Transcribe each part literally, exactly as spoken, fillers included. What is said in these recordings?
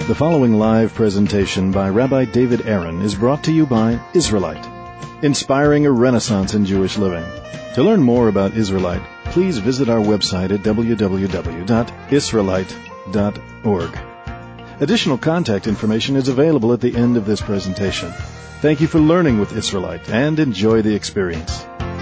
The following live presentation by Rabbi David Aaron is brought to you by Israelite, inspiring a renaissance in Jewish living. To learn more about Israelite, please visit our website at w w w dot israelite dot org. Additional contact information is available at the end of this presentation. Thank you for learning with Israelite and enjoy the experience.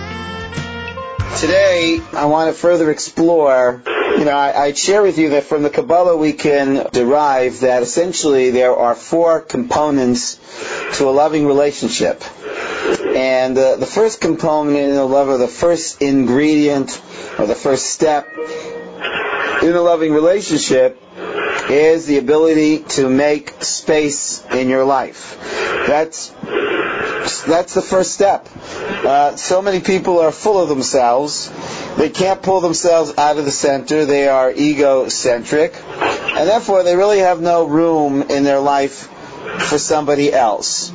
Today, I want to further explore, you know, I, I'd share with you that from the Kabbalah we can derive that essentially there are four components to a loving relationship. And uh, the first component in a love, or the first ingredient, or the first step in a loving relationship is the ability to make space in your life. That's that's the first step. Uh, so many people are full of themselves. They can't pull themselves out of the center. They are egocentric. And therefore, they really have no room in their life for somebody else.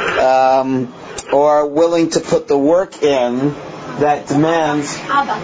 Um, or willing to put the work in that demands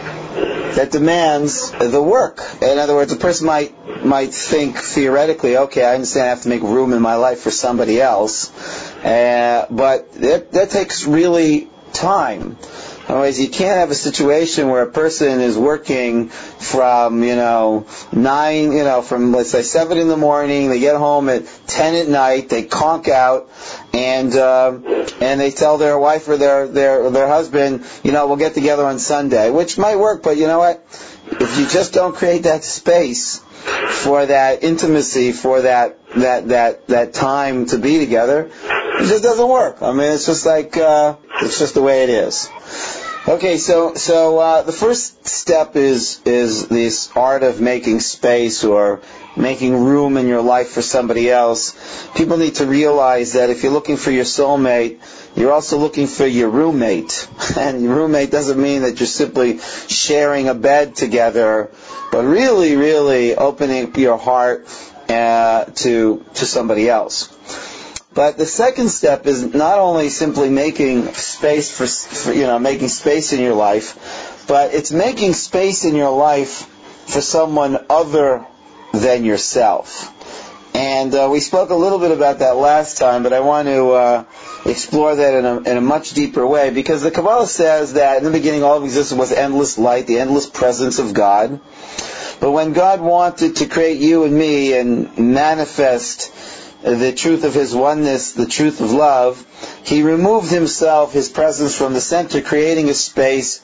that demands the work. In other words, a person might might think theoretically, okay, I understand I have to make room in my life for somebody else, uh, but that, that takes really time. Otherwise, you can't have a situation where a person is working from, you know, nine, you know, from, let's say, seven in the morning, they get home at ten at night, they conk out, and uh, and they tell their wife or their, their, their husband, you know, we'll get together on Sunday, which might work, but you know what? If you just don't create that space for that intimacy, for that, that, that, that time to be together, it just doesn't work. I mean, it's just like, uh, it's just the way it is. Okay, so so uh, the first step is is this art of making space or making room in your life for somebody else. People need to realize that if you're looking for your soulmate, you're also looking for your roommate. And your roommate doesn't mean that you're simply sharing a bed together, but really, really opening up your heart uh, to to somebody else. But the second step is not only simply making space for, for, you know, making space in your life, but it's making space in your life for someone other than yourself. And uh, we spoke a little bit about that last time, but I want to uh, explore that in a, in a much deeper way, because the Kabbalah says that in the beginning all of existence was endless light, the endless presence of God. But when God wanted to create you and me and manifest the truth of His oneness, the truth of love, He removed Himself, His presence from the center, creating a space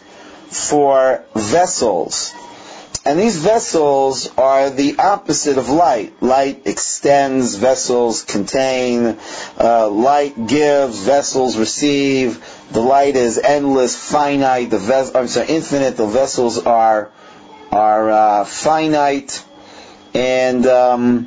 for vessels. And these vessels are the opposite of light. Light extends, vessels contain. Uh, light gives, vessels receive. The light is endless, finite. The ves- I'm sorry, infinite. The vessels are are uh, finite, and um,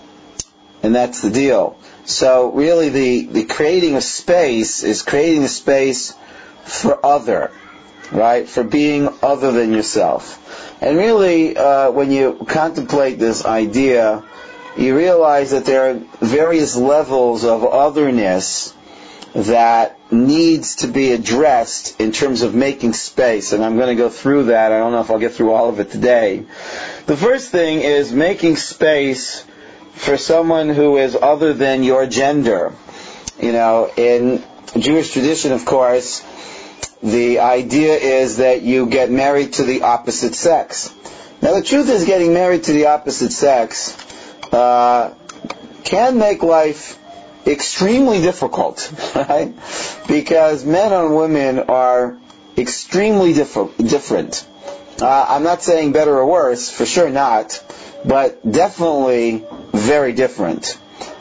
And that's the deal. So really the, the creating of space is creating a space for other, right? For being other than yourself. And really, uh, when you contemplate this idea, you realize that there are various levels of otherness that needs to be addressed in terms of making space. And I'm going to go through that. I don't know if I'll get through all of it today. The first thing is making space for someone who is other than your gender. You know, in Jewish tradition, of course, the idea is that you get married to the opposite sex. Now, the truth is, getting married to the opposite sex uh, can make life extremely difficult, right? Because men and women are extremely diff- different. Uh, I'm not saying better or worse, for sure not, but definitely very different.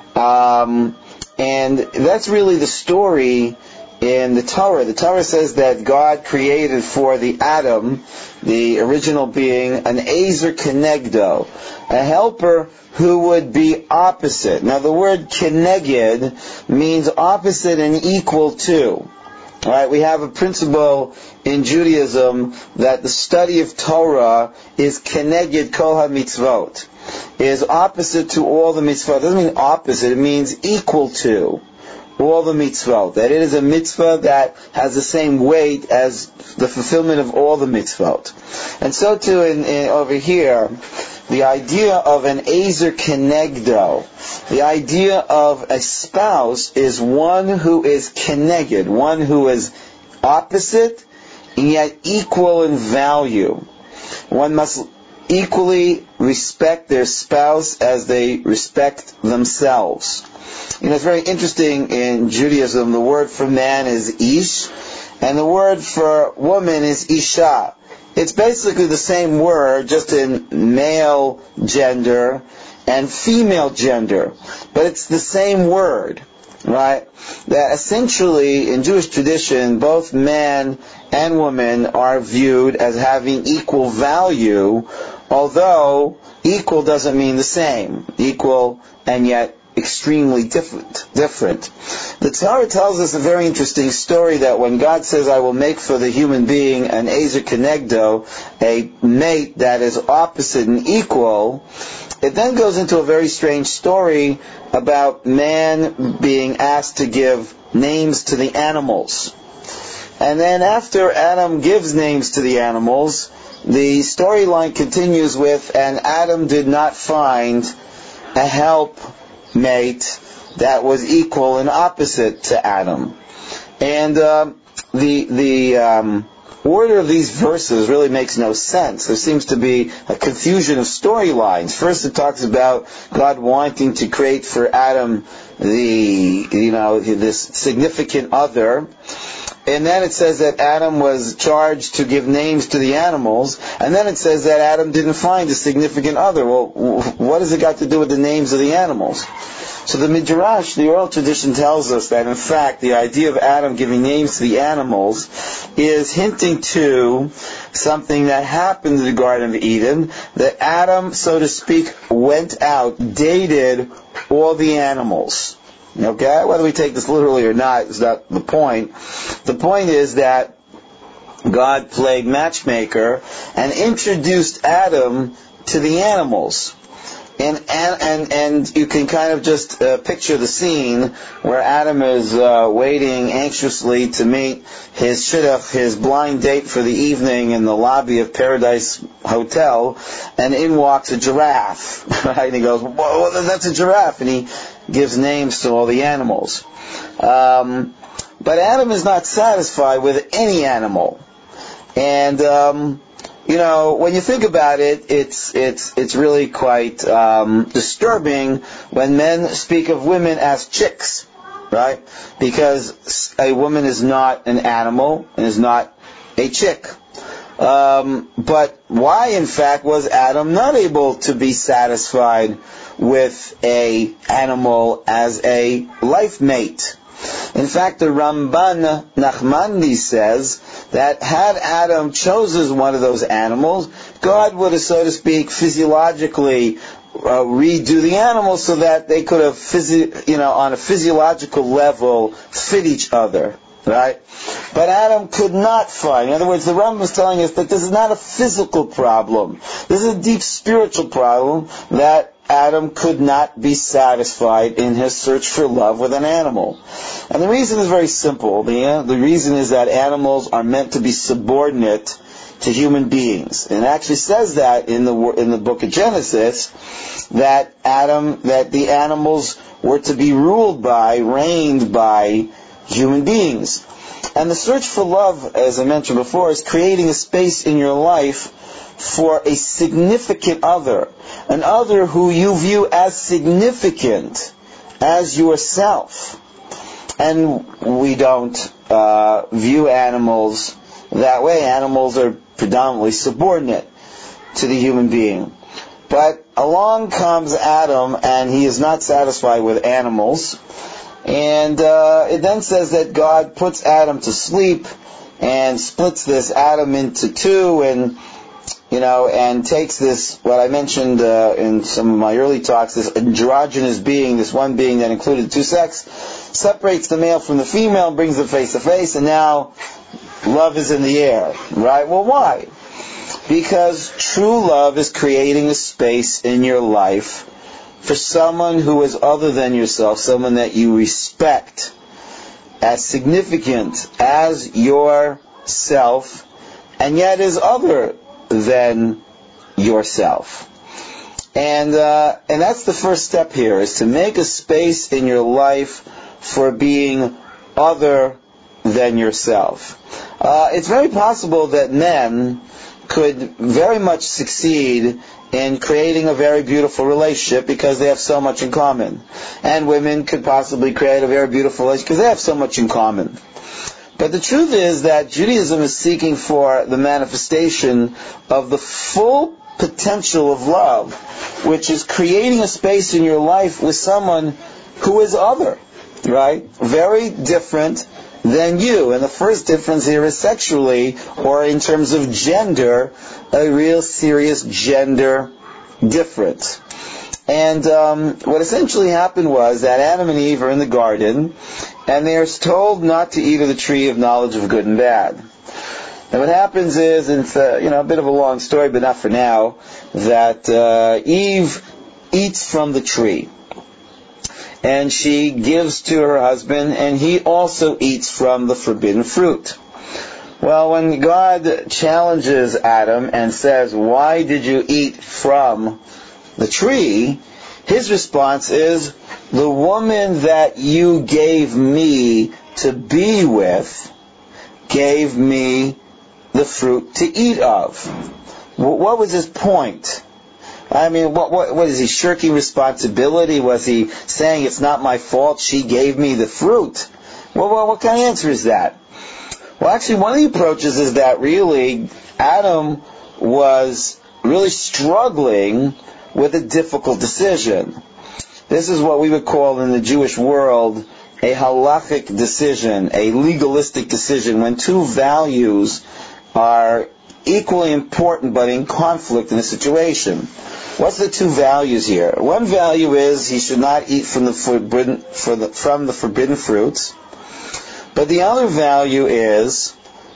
Um, and that's really the story in the Torah. The Torah says that God created for the Adam, the original being, an Ezer Kenegdo, a helper who would be opposite. Now the word Keneged means opposite and equal to. All right, we have a principle in Judaism that the study of Torah is Keneged Kol HaMitzvot, is opposite to all the mitzvot. It doesn't mean opposite, it means equal to all the mitzvot. That it is a mitzvah that has the same weight as the fulfillment of all the mitzvot. And so too in, in over here, the idea of an ezer kenegdo, the idea of a spouse is one who is keneged, one who is opposite and yet equal in value. One must equally respect their spouse as they respect themselves. You know, it's very interesting in Judaism, the word for man is ish, and the word for woman is isha. It's basically the same word, just in male gender and female gender, but it's the same word, right? That essentially, in Jewish tradition, both man and woman are viewed as having equal value, although equal doesn't mean the same. Equal and yet extremely different. Different. The Torah tells us a very interesting story that when God says, I will make for the human being an ezer kenegdo, a mate that is opposite and equal, it then goes into a very strange story about man being asked to give names to the animals. And then after Adam gives names to the animals, the storyline continues with, and Adam did not find a help mate that was equal and opposite to Adam. And uh, the the um, order of these verses really makes no sense. There seems to be a confusion of storylines. First, it talks about God wanting to create for Adam the you know this significant other. And then it says that Adam was charged to give names to the animals. And then it says that Adam didn't find a significant other. Well, what does it got to do with the names of the animals? So the Midrash, the oral tradition, tells us that, in fact, the idea of Adam giving names to the animals is hinting to something that happened in the Garden of Eden, that Adam, so to speak, went out, dated all the animals. Okay? Whether we take this literally or not is not the point. The point is that God played matchmaker and introduced Adam to the animals. And and and, and you can kind of just uh, picture the scene where Adam is uh, waiting anxiously to meet his shidduch, his blind date for the evening in the lobby of Paradise Hotel, and in walks a giraffe. Right? And he goes, "Whoa, that's a giraffe," and he gives names to all the animals. Um, but Adam is not satisfied with any animal, and um, you know, when you think about it, it's it's it's really quite um, disturbing when men speak of women as chicks, right? Because a woman is not an animal and is not a chick. Um, but why, in fact, was Adam not able to be satisfied with a animal as a life mate? In fact, the Ramban Nachmandi says that had Adam chosen one of those animals, God would have, so to speak, physiologically uh, redo the animals so that they could have, physio- you know, on a physiological level, fit each other. Right? But Adam could not find. In other words, the Rambam is telling us that this is not a physical problem. This is a deep spiritual problem that Adam could not be satisfied in his search for love with an animal. And the reason is very simple. The, uh, the reason is that animals are meant to be subordinate to human beings. And it actually says that in the in the book of Genesis, that Adam, that the animals were to be ruled by, reigned by human beings. And the search for love, as I mentioned before, is creating a space in your life for a significant other, an other who you view as significant as yourself. And we don't uh, view animals that way. Animals are predominantly subordinate to the human being. But along comes Adam, and he is not satisfied with animals. And uh, it then says that God puts Adam to sleep and splits this atom into two, and you know, and takes this, what I mentioned uh, in some of my early talks, this androgynous being, this one being that included two sexes, separates the male from the female, brings them face to face, and now love is in the air, right? Well, why? Because true love is creating a space in your life for someone who is other than yourself, someone that you respect as significant as yourself, and yet is other than yourself. And uh, and that's the first step here, is to make a space in your life for being other than yourself. Uh, it's very possible that men could very much succeed in creating a very beautiful relationship because they have so much in common. And women could possibly create a very beautiful relationship because they have so much in common. But the truth is that Judaism is seeking for the manifestation of the full potential of love, which is creating a space in your life with someone who is other, right? Very different than you. And the first difference here is sexually, or in terms of gender, a real serious gender difference. And um, what essentially happened was that Adam and Eve are in the garden, and they are told not to eat of the tree of knowledge of good and bad. And what happens is, and it's a, you know, a bit of a long story, but not for now, that uh, Eve eats from the tree. And she gives to her husband, and he also eats from the forbidden fruit. Well, when God challenges Adam and says, "Why did you eat from the tree?" his response is, "The woman that you gave me to be with gave me the fruit to eat of." What was his point? I mean, what, what, what is he shirking responsibility? Was he saying it's not my fault, she gave me the fruit? Well, well, what kind of answer is that? Well, actually, one of the approaches is that really Adam was really struggling with a difficult decision. This is what we would call in the Jewish world a halachic decision, a legalistic decision, when two values are equally important but in conflict in a situation. What's the two values here? One value is he should not eat from the forbidden, for the, from the forbidden fruits. But the other value is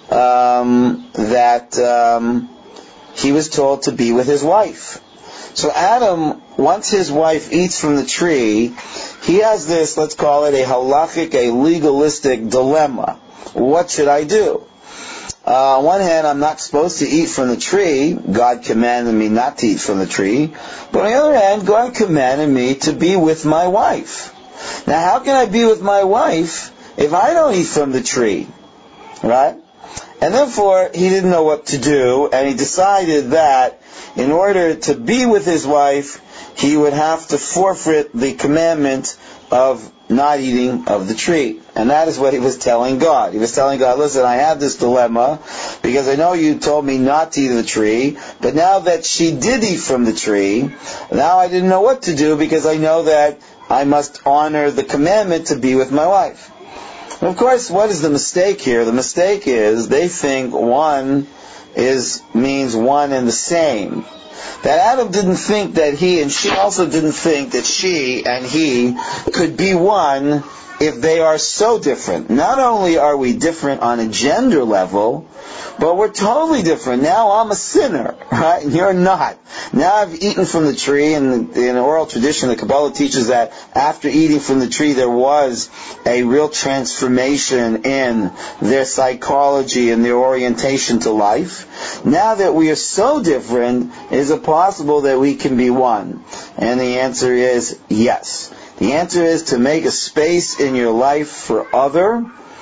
um, that um, he was told to be with his wife. So Adam, once his wife eats from the tree, he has this, let's call it a halachic, a legalistic dilemma. What should I do? Uh, on one hand, I'm not supposed to eat from the tree. God commanded me not to eat from the tree. But on the other hand, God commanded me to be with my wife. Now, how can I be with my wife if I don't eat from the tree? Right? And therefore, he didn't know what to do, and he decided that in order to be with his wife, he would have to forfeit the commandment of not eating of the tree. And that is what he was telling God. He was telling God, listen, I have this dilemma because I know you told me not to eat of the tree, but now that she did eat from the tree, now I didn't know what to do because I know that I must honor the commandment to be with my wife. And of course, what is the mistake here? The mistake is they think one is means one and the same. That Adam didn't think that he, and she also didn't think that she and he could be one if they are so different. Not only are we different on a gender level, but we're totally different. Now I'm a sinner, right? And you're not. Now I've eaten from the tree, and in oral tradition, the Kabbalah teaches that after eating from the tree, there was a real transformation in their psychology and their orientation to life. Now that we are so different, is it possible that we can be one? And the answer is yes. The answer is to make a space in your life for other,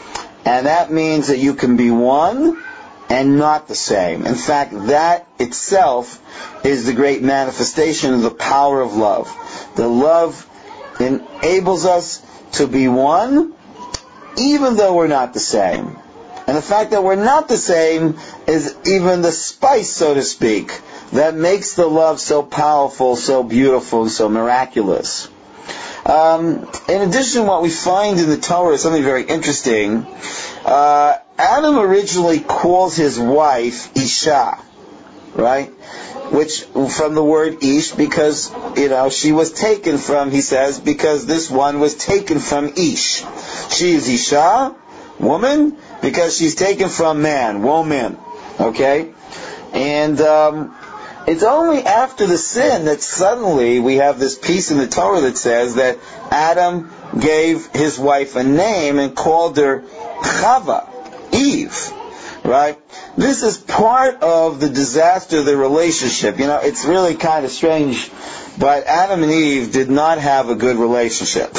and that means that you can be one and not the same. In fact, that itself is the great manifestation of the power of love. The love enables us to be one even though we're not the same. And the fact that we're not the same is even the spice, so to speak, that makes the love so powerful, so beautiful, and so miraculous. Um, in addition, what we find in the Torah is something very interesting. Uh, Adam originally calls his wife Isha, right? Which, from the word Ish, because, you know, she was taken from, he says, because this one was taken from Ish. She is Isha, woman, because she's taken from man, woman, okay? And, um, it's only after the sin that suddenly we have this piece in the Torah that says that Adam gave his wife a name and called her Chava, Eve. right? This is part of the disaster of the relationship. You know, it's really kind of strange, but Adam and Eve did not have a good relationship.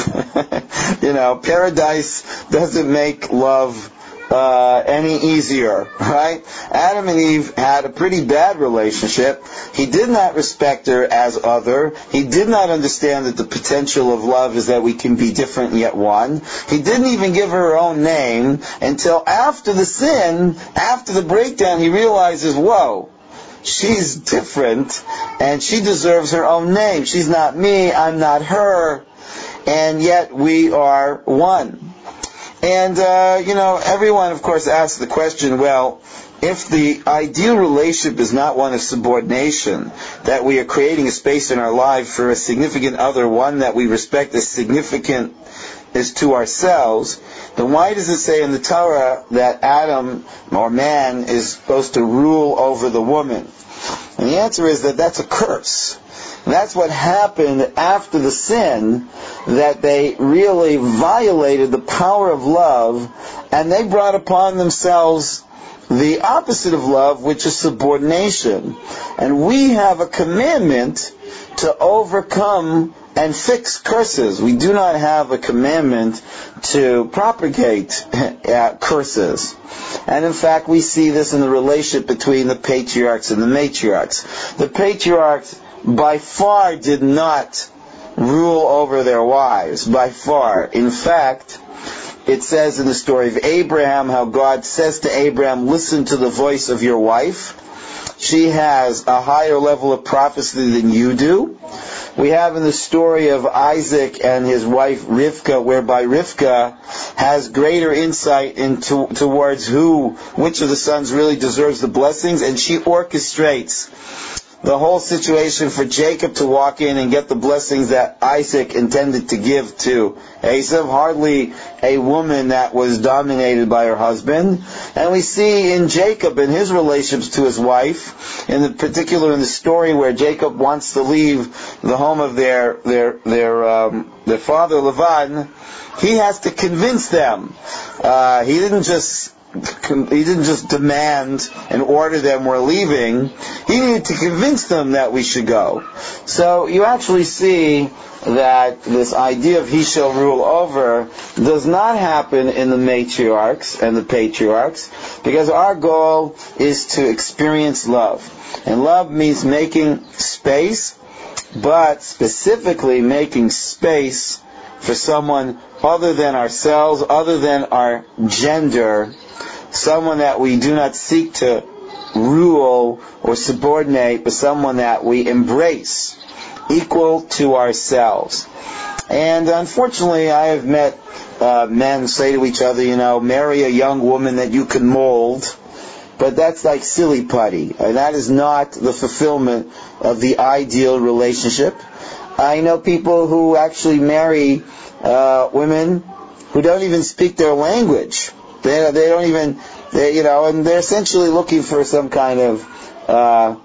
You know, paradise doesn't make love uh, any easier, right? Adam and Eve had a pretty bad relationship. He did not respect her as other. He did not understand that the potential of love is that we can be different yet one. He didn't even give her her own name until after the sin, after the breakdown, he realizes, whoa, she's different and she deserves her own name. She's not me, I'm not her, and yet we are one. And, uh, you know, everyone, of course, asks the question, well, if the ideal relationship is not one of subordination, that we are creating a space in our life for a significant other, one that we respect as significant as to ourselves, then why does it say in the Torah that Adam, or man, is supposed to rule over the woman? And the answer is that that's a curse. That's what happened after the sin, that they really violated the power of love, and they brought upon themselves the opposite of love, which is subordination. And we have a commandment to overcome and fix curses. We do not have a commandment to propagate uh, curses. And in fact, we see this in the relationship between the patriarchs and the matriarchs. The patriarchs by far did not rule over their wives, by far. In fact, it says in the story of Abraham how God says to Abraham, listen to the voice of your wife. She has a higher level of prophecy than you do. We have in the story of Isaac and his wife Rivka, whereby Rivka has greater insight into towards who, which of the sons really deserves the blessings, and she orchestrates the whole situation for Jacob to walk in and get the blessings that Isaac intended to give to Esav. Hardly a woman that was dominated by her husband. And we see in Jacob and his relationships to his wife, in the particular in the story where Jacob wants to leave the home of their their their um, their father Lavan, he has to convince them. Uh, he didn't just He didn't just demand and order them we're leaving. He needed to convince them that we should go. So you actually see that this idea of he shall rule over does not happen in the matriarchs and the patriarchs, because our goal is to experience love. And love means making space, but specifically making space for someone other than ourselves, other than our gender, someone that we do not seek to rule or subordinate, but someone that we embrace, equal to ourselves. And unfortunately, I have met uh, men say to each other, you know, marry a young woman that you can mold, but that's like silly putty. And that is not the fulfillment of the ideal relationship. I know people who actually marry uh, women who don't even speak their language. They they don't even, they, you know, and they're essentially looking for some kind of uh,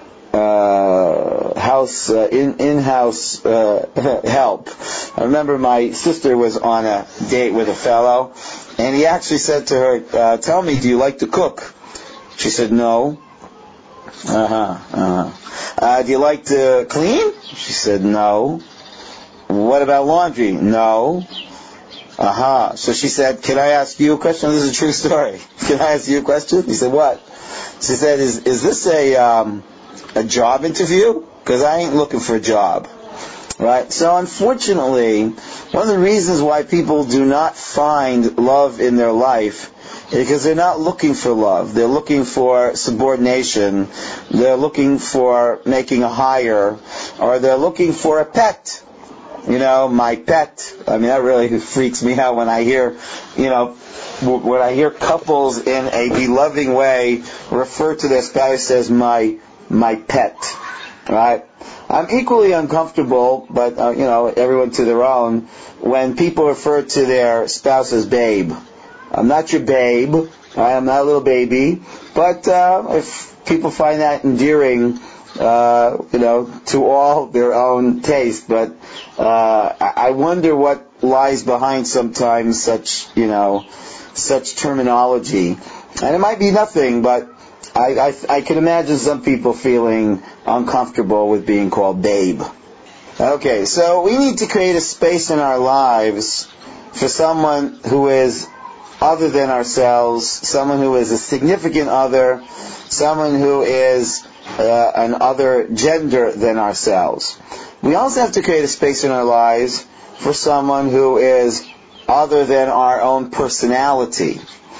uh, house uh, in in-house uh, help. I remember my sister was on a date with a fellow, and he actually said to her, uh, "Tell me, do you like to cook?" She said, "No." Uh-huh, uh-huh. Uh, do you like to clean? She said, "No." What about laundry? No. Uh-huh. So she said, "Can I ask you a question?" This is a true story. "Can I ask you a question?" He said, "What?" She said, is is this a um, a job interview? Because I ain't looking for a job. Right? So unfortunately, one of the reasons why people do not find love in their life is because they're not looking for love. They're looking for subordination. They're looking for making a hire. Or they're looking for a pet. You know, my pet. I mean, that really freaks me out when I hear, you know, when I hear couples in a beloving way refer to their spouse as my my pet. Right? I'm equally uncomfortable, but uh, you know, everyone to their own, when people refer to their spouse as babe. I'm not your babe. I'm not a little baby. But uh, if people find that endearing, uh, you know, to all their own taste. But uh, I wonder what lies behind sometimes such, you know, such terminology. And it might be nothing, but I, I, I can imagine some people feeling uncomfortable with being called babe. Okay, so we need to create a space in our lives for someone who is other than ourselves, someone who is a significant other, someone who is uh, an other gender than ourselves. We also have to create a space in our lives for someone who is other than our own personality.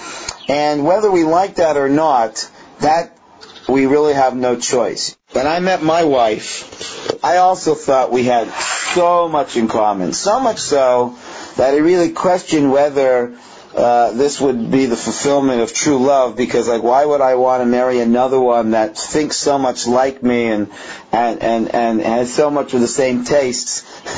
And whether we like that or not, that we really have no choice. When I met my wife, I also thought we had so much in common. So much so that I really questioned whether uh, this would be the fulfillment of true love, because like, why would I want to marry another one that thinks so much like me and and, and, and has so much of the same tastes?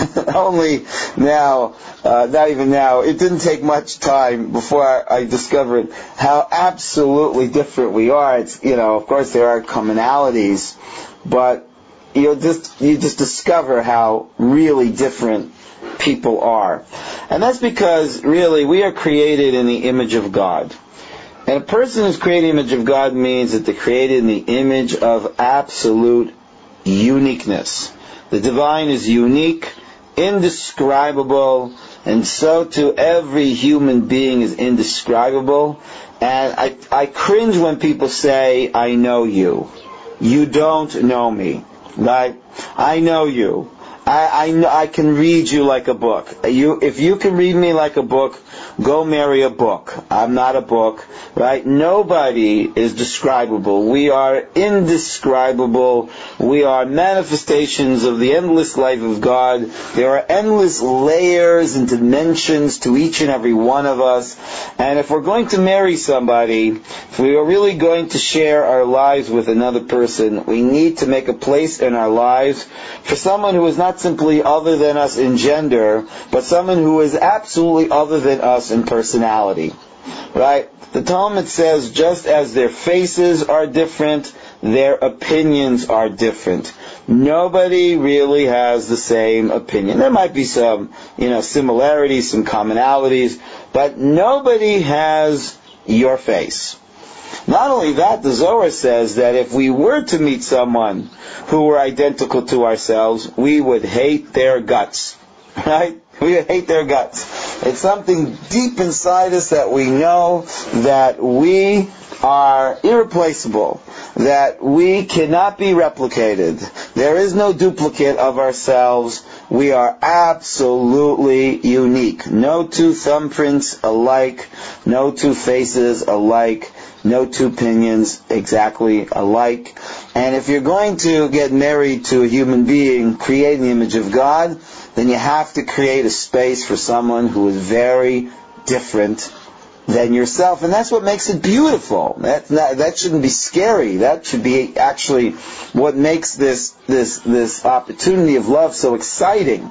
Only now, uh, not even now, it didn't take much time before I, I discovered how absolutely different we are. It's, you know, of course there are commonalities, but you just you just discover how really different people are. And that's because, really, we are created in the image of God. And a person who's created in the image of God means that they're created in the image of absolute uniqueness. The divine is unique, indescribable, and so too every human being is indescribable. And I, I cringe when people say, I know you. You don't know me. Right? I know you. I, I, know, I can read you like a book. You, if you can read me like a book, go marry a book. I'm not a book, right? Nobody is describable. We are indescribable. We are manifestations of the endless life of God. There are endless layers and dimensions to each and every one of us. And if we're going to marry somebody, if we are really going to share our lives with another person, we need to make a place in our lives for someone who is not simply other than us in gender, but someone who is absolutely other than us in personality. Right? The Talmud says, just as their faces are different, their opinions are different. Nobody really has the same opinion. There might be some, you know, similarities, some commonalities, but nobody has your face. Not only that, the Zohar says that if we were to meet someone who were identical to ourselves, we would hate their guts. Right? We would hate their guts. It's something deep inside us that we know that we are irreplaceable, that we cannot be replicated. There is no duplicate of ourselves. We are absolutely unique. No two thumbprints alike, no two faces alike, no two opinions exactly alike. And if you're going to get married to a human being creating the image of God, then you have to create a space for someone who is very different than yourself. And that's what makes it beautiful. That, that, that shouldn't be scary. That should be actually what makes this, this, this opportunity of love so exciting.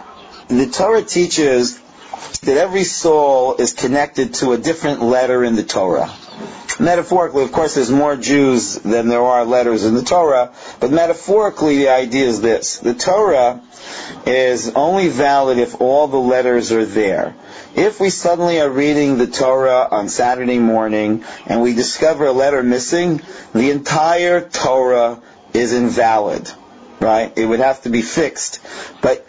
The Torah teaches that every soul is connected to a different letter in the Torah. Metaphorically, of course, there's more Jews than there are letters in the Torah, but metaphorically the idea is this. The Torah is only valid if all the letters are there. If we suddenly are reading the Torah on Saturday morning and we discover a letter missing, the entire Torah is invalid. Right? It would have to be fixed. But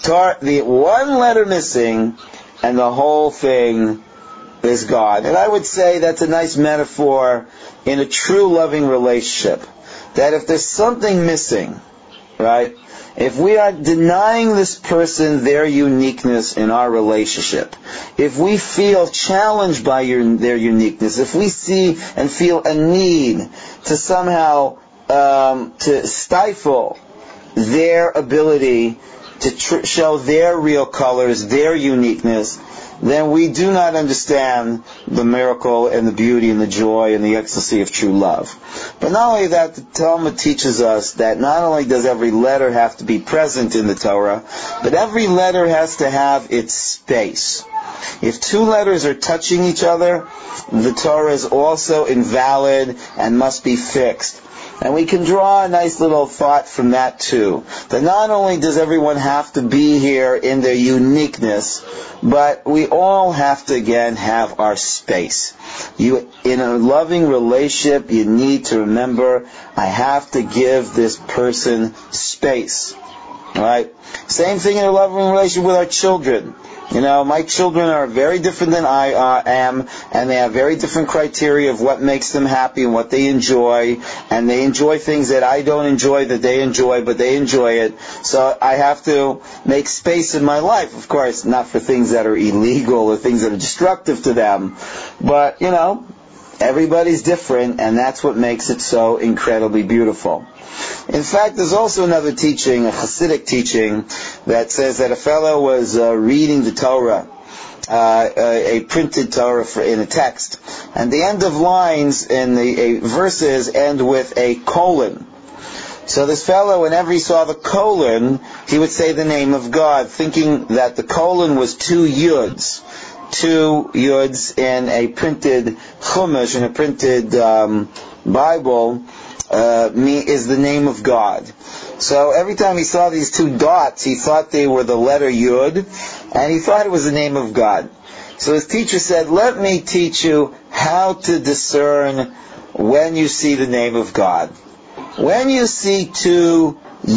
the one letter missing and the whole thing is God. And I would say that's a nice metaphor in a true loving relationship. That if there's something missing, right? If we are denying this person their uniqueness in our relationship, if we feel challenged by your, their uniqueness, if we see and feel a need to somehow um, to stifle their ability to tr- show their real colors, their uniqueness, then we do not understand the miracle and the beauty and the joy and the ecstasy of true love. But not only that, the Talmud teaches us that not only does every letter have to be present in the Torah, but every letter has to have its space. If two letters are touching each other, the Torah is also invalid and must be fixed. And we can draw a nice little thought from that too. That not only does everyone have to be here in their uniqueness, but we all have to again have our space. You, in a loving relationship, you need to remember, I have to give this person space. Right? Same thing in a loving relationship with our children. You know, my children are very different than I uh, am, and they have very different criteria of what makes them happy and what they enjoy, and they enjoy things that I don't enjoy that they enjoy, but they enjoy it. So I have to make space in my life, of course, not for things that are illegal or things that are destructive to them, but, you know, everybody's different, and that's what makes it so incredibly beautiful. In fact, there's also another teaching, a Hasidic teaching, that says that a fellow was uh, reading the Torah, uh, a, a printed Torah for, in a text, and the end of lines in the uh, verses end with a colon. So this fellow, whenever he saw the colon, he would say the name of God, thinking that the colon was two yuds. Two yuds in a printed chumash, in a printed um, Bible, uh, me is the name of God. So every time he saw these two dots, he thought they were the letter yud, and he thought it was the name of God. So his teacher said, let me teach you how to discern when you see the name of God. When you see two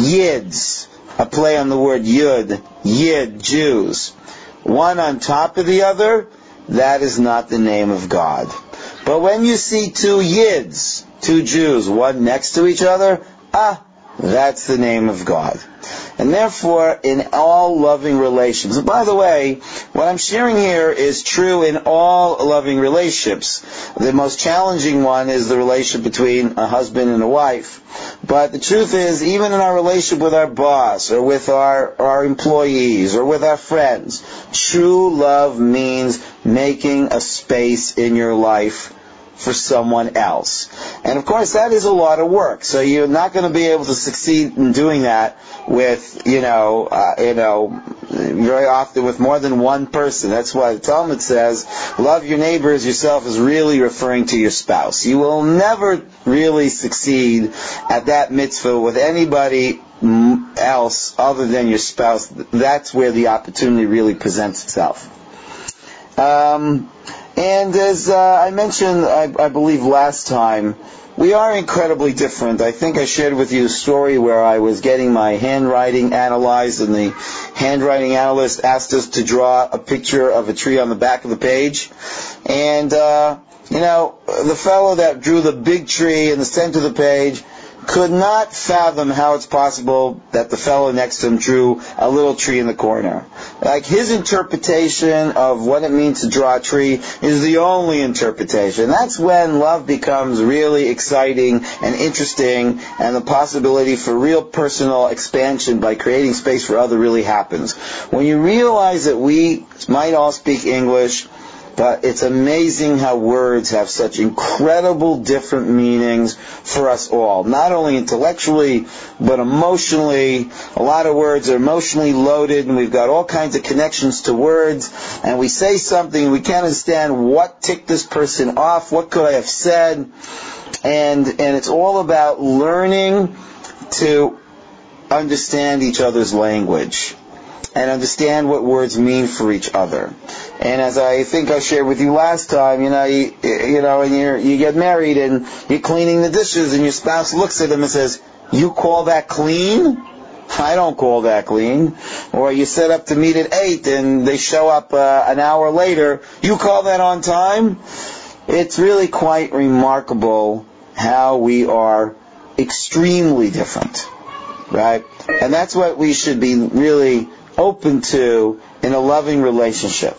yids, a play on the word yud, yid, Jews, one on top of the other, that is not the name of God. But when you see two yids, two Jews, one next to each other, ah, that's the name of God. And therefore, in all loving relationships, and by the way, what I'm sharing here is true in all loving relationships. The most challenging one is the relationship between a husband and a wife. But the truth is, even in our relationship with our boss, or with our, our employees, or with our friends, true love means making a space in your life for someone else. And of course, that is a lot of work. So you're not going to be able to succeed in doing that with, you know, uh, you know, very often with more than one person. That's why the Talmud says, love your neighbor as yourself is really referring to your spouse. You will never really succeed at that mitzvah with anybody else other than your spouse. That's where the opportunity really presents itself. Um, and as uh, I mentioned, I, I believe last time, we are incredibly different. I think I shared with you a story where I was getting my handwriting analyzed, and the handwriting analyst asked us to draw a picture of a tree on the back of the page. And, uh, you know, the fellow that drew the big tree in the center of the page could not fathom how it's possible that the fellow next to him drew a little tree in the corner. Like, his interpretation of what it means to draw a tree is the only interpretation. That's when love becomes really exciting and interesting, and the possibility for real personal expansion by creating space for other really happens. When you realize that we might all speak English, but it's amazing how words have such incredible different meanings for us all. Not only intellectually, but emotionally. A lot of words are emotionally loaded, and we've got all kinds of connections to words. And we say something, and we can't understand what ticked this person off, what could I have said. And, and it's all about learning to understand each other's language and understand what words mean for each other. And as I think I shared with you last time, you know, you, you know, and you you get married and you're cleaning the dishes, and your spouse looks at them and says, "You call that clean? I don't call that clean." Or you set up to meet at eight and they show up uh, an hour later. "You call that on time?" It's really quite remarkable how we are extremely different, right? And that's what we should be really open to in a loving relationship.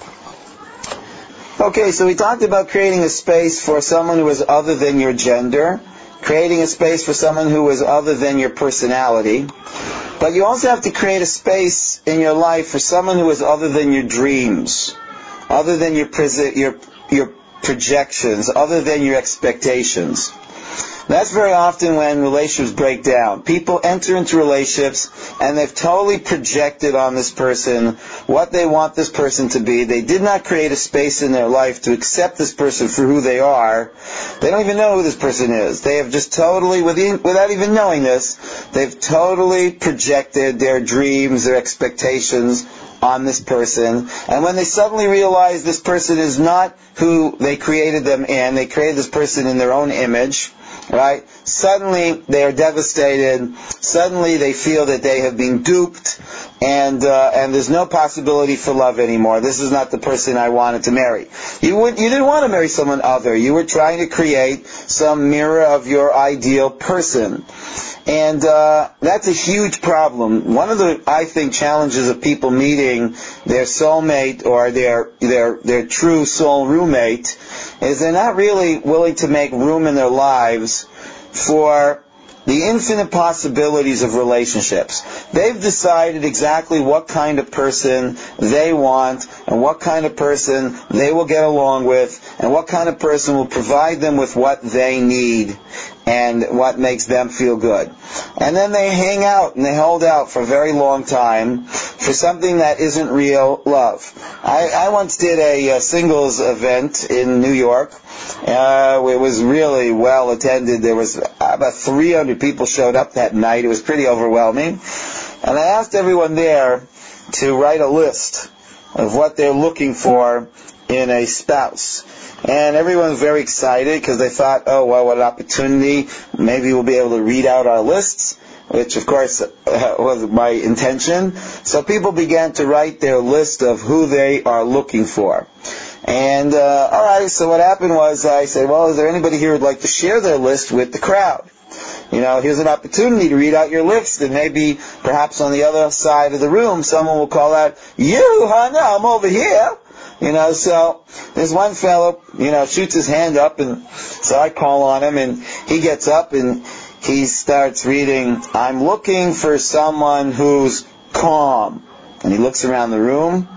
Okay, so we talked about creating a space for someone who is other than your gender, creating a space for someone who is other than your personality, but you also have to create a space in your life for someone who is other than your dreams, other than your your your projections, other than your expectations. That's very often when relationships break down. People enter into relationships and they've totally projected on this person what they want this person to be. They did not create a space in their life to accept this person for who they are. They don't even know who this person is. They have just totally, without even knowing this, they've totally projected their dreams, their expectations on this person. And when they suddenly realize this person is not who they created them in, they created this person in their own image, right? Suddenly they are devastated. Suddenly they feel that they have been duped, and uh, and there's no possibility for love anymore. This is not the person I wanted to marry. You would, you didn't want to marry someone other. You were trying to create some mirror of your ideal person. And uh, that's a huge problem. One of the, I think, challenges of people meeting their soulmate or their their their true soul roommate is they're not really willing to make room in their lives for the infinite possibilities of relationships. They've decided exactly what kind of person they want and what kind of person they will get along with and what kind of person will provide them with what they need and what makes them feel good. And then they hang out and they hold out for a very long time for something that isn't real love. I, I once did a, a singles event in New York. Uh, it was really well attended. There was about three hundred people showed up that night. It was pretty overwhelming. And I asked everyone there to write a list of what they're looking for in a spouse. And everyone was very excited because they thought, oh, well, what an opportunity. Maybe we'll be able to read out our lists, which, of course, uh, was my intention. So people began to write their list of who they are looking for. And, uh, all right, so what happened was I said, well, is there anybody here who would like to share their list with the crowd? You know, here's an opportunity to read out your list, and maybe, perhaps on the other side of the room, someone will call out, you, honey, I'm over here. You know, so there's one fellow, you know, shoots his hand up, and so I call on him, and he gets up, and he starts reading, I'm looking for someone who's calm. And he looks around the room.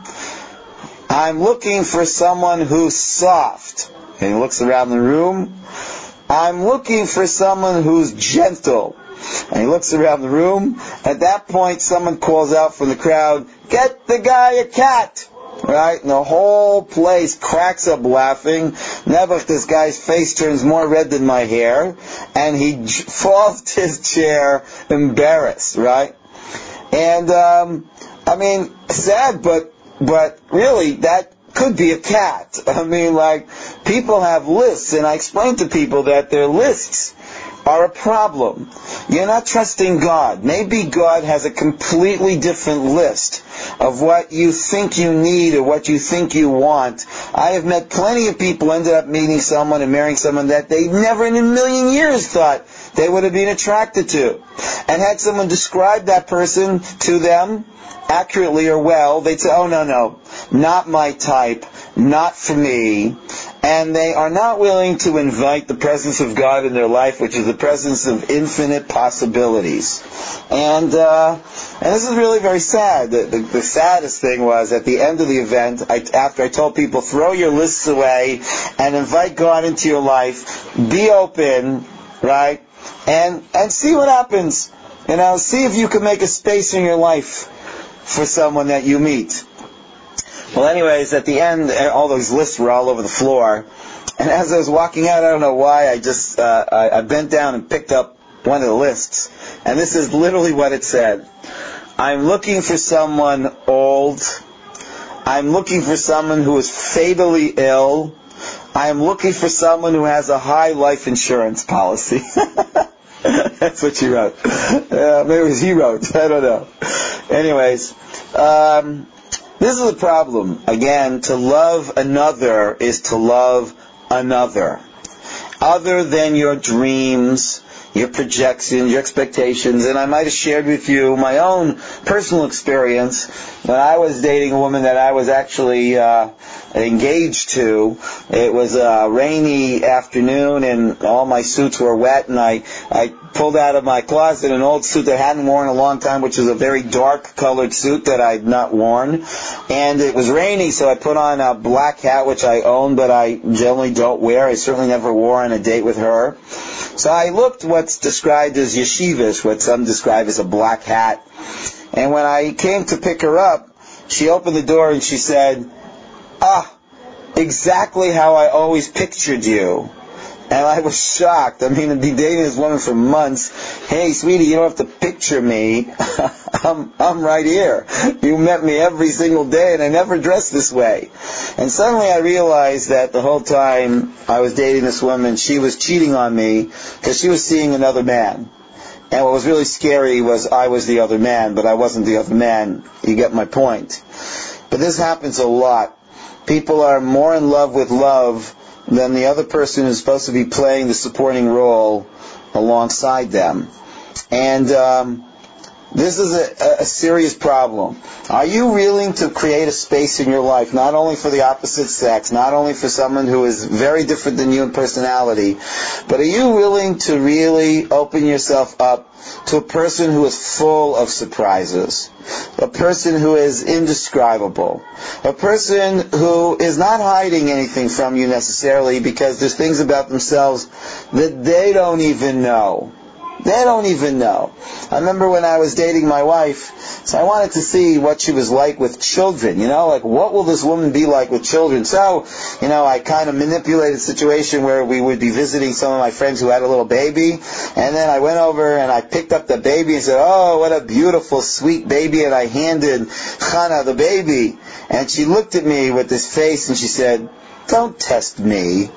I'm looking for someone who's soft. And he looks around the room. I'm looking for someone who's gentle. And he looks around the room. At that point, someone calls out from the crowd, get the guy a cat. Right? And the whole place cracks up laughing. Nebuch, this guy's face turns more red than my hair. And he j- falls to his chair embarrassed, right? And, um, I mean, sad, but, but really, that could be a cat. I mean, like, people have lists, and I explain to people that their lists are a problem. You're not trusting God. Maybe God has a completely different list of what you think you need or what you think you want. I have met plenty of people who ended up meeting someone and marrying someone that they never in a million years thought they would have been attracted to. And had someone describe that person to them accurately or well, they'd say, oh, no, no, not my type, not for me. And they are not willing to invite the presence of God in their life, which is the presence of infinite possibilities. And uh, and this is really very sad. The, the, the saddest thing was, at the end of the event, I, after I told people, throw your lists away and invite God into your life, be open, right, and and see what happens. You know, see if you can make a space in your life for someone that you meet. Well, anyways, at the end, all those lists were all over the floor. And as I was walking out, I don't know why, I just, uh, I, I bent down and picked up one of the lists. And this is literally what it said. I'm looking for someone old. I'm looking for someone who is fatally ill. I'm looking for someone who has a high life insurance policy. That's what she wrote. Uh, maybe it was he wrote. I don't know. Anyways, um... this is the problem. Again, to love another is to love another. Other than your dreams, your projections, your expectations. And I might have shared with you my own personal experience when I was dating a woman that I was actually uh, engaged to. It was a rainy afternoon and all my suits were wet, and I, I pulled out of my closet an old suit that I hadn't worn in a long time, which was a very dark colored suit that I'd not worn. And it was raining, so I put on a black hat, which I own, but I generally don't wear. I certainly never wore on a date with her. So I looked what's described as yeshivish, what some describe as a black hat. And when I came to pick her up, she opened the door and she said, "Ah, exactly how I always pictured you." And I was shocked. I mean, I've been dating this woman for months. "Hey, sweetie, you don't have to picture me. I'm, I'm right here. You met me every single day, and I never dressed this way." And suddenly I realized that the whole time I was dating this woman, she was cheating on me because she was seeing another man. And what was really scary was I was the other man, but I wasn't the other man. You get my point. But this happens a lot. People are more in love with love than the other person who's supposed to be playing the supporting role alongside them. And um, this is a, a serious problem. Are you willing to create a space in your life, not only for the opposite sex, not only for someone who is very different than you in personality, but are you willing to really open yourself up to a person who is full of surprises, a person who is indescribable, a person who is not hiding anything from you necessarily, because there's things about themselves that they don't even know. They don't even know. I remember when I was dating my wife, so I wanted to see what she was like with children, you know, like what will this woman be like with children? So, you know, I kind of manipulated the situation where we would be visiting some of my friends who had a little baby, and then I went over and I picked up the baby and said, "Oh, what a beautiful, sweet baby," and I handed Chana the baby, and she looked at me with this face and she said, "Don't test me."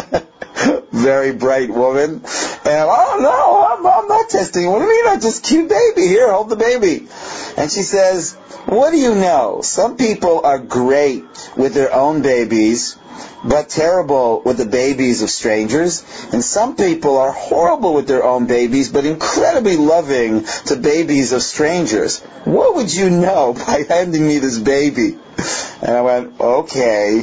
Very bright woman. And, "Oh, no, I'm, I'm not testing you. What do you mean? I'm just a cute baby. Here, hold the baby." And she says, "What do you know? Some people are great with their own babies, but terrible with the babies of strangers. And some people are horrible with their own babies, but incredibly loving to babies of strangers. What would you know by handing me this baby?" And I went, "Okay."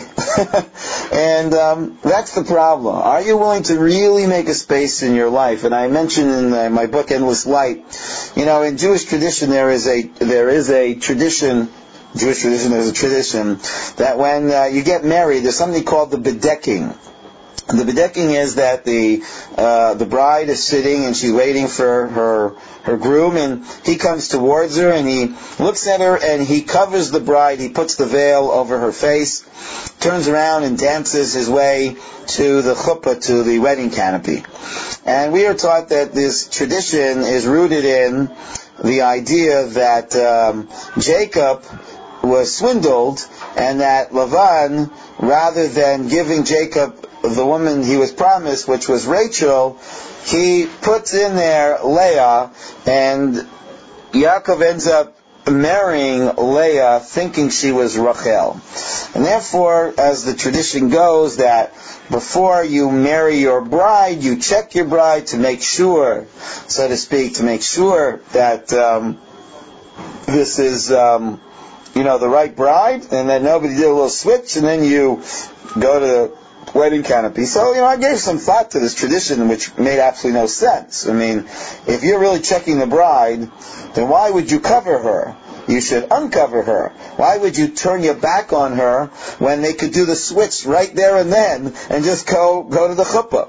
And um, that's the problem. Are you willing to really make a space in your life? And I mentioned in uh, my book, Endless Light, you know, in Jewish tradition there is a there is a tradition. Jewish tradition, there's a tradition that when uh, you get married, there's something called the bedecking. And the bedecking is that the uh, the bride is sitting and she's waiting for her her groom, and he comes towards her and he looks at her and he covers the bride. He puts the veil over her face, turns around and dances his way to the chuppah, to the wedding canopy. And we are taught that this tradition is rooted in the idea that um, Jacob was swindled, and that Lavan, rather than giving Jacob the woman he was promised, which was Rachel, he puts in there Leah, and Yaakov ends up marrying Leah thinking she was Rachel. And therefore, as the tradition goes, that before you marry your bride, you check your bride to make sure, so to speak, to make sure that um, this is um, you know, the right bride, and that nobody did a little switch, and then you go to the wedding canopy. So, you know, I gave some thought to this tradition, which made absolutely no sense. I mean, if you're really checking the bride, then why would you cover her? You should uncover her. Why would you turn your back on her when they could do the switch right there and then and just go go to the chuppah?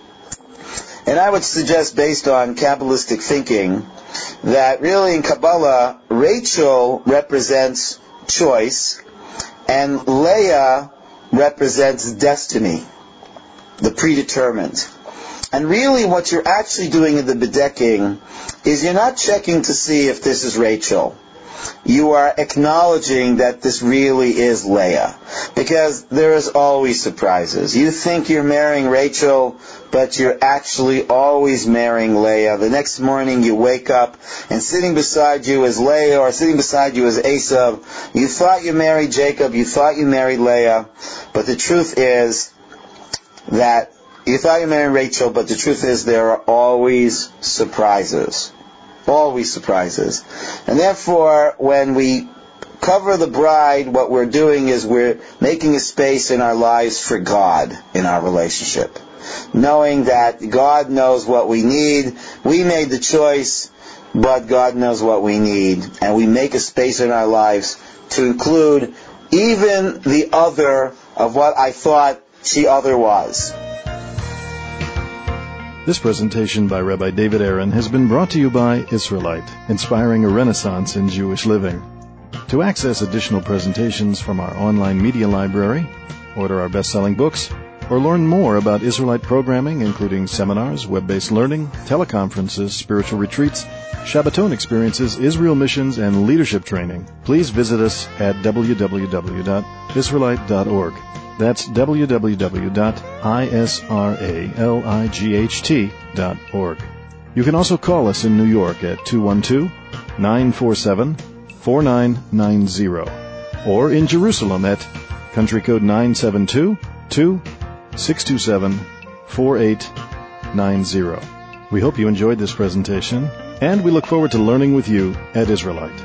And I would suggest, based on Kabbalistic thinking, that really in Kabbalah, Rachel represents choice and Leah represents destiny, the predetermined. And really what you're actually doing in the bedecking is you're not checking to see if this is Rachel. You are acknowledging that this really is Leah. Because there is always surprises. You think you're marrying Rachel, but you're actually always marrying Leah. The next morning you wake up, and sitting beside you is Leah, or sitting beside you is Esav. You thought you married Jacob, you thought you married Leah, but the truth is that you thought you married Rachel, but the truth is there are always surprises. Always surprises. And therefore, when we cover the bride, what we're doing is we're making a space in our lives for God in our relationship. Knowing that God knows what we need, We made the choice, but God knows what we need. And we make a space in our lives to include even the other of what I thought she other was. This presentation by Rabbi David Aaron has been brought to you by Israelite, inspiring a renaissance in Jewish living. To access additional presentations from our online media library, order our best-selling books, or learn more about Israelite programming, including seminars, web-based learning, teleconferences, spiritual retreats, Shabbaton experiences, Israel missions, and leadership training, please visit us at w w w dot israelite dot org. That's w w w dot israelight dot org. You can also call us in New York at two one two, nine four seven, four nine nine zero or in Jerusalem at country code nine seven two, two six two seven, four eight nine zero. We hope you enjoyed this presentation, and we look forward to learning with you at Israelite.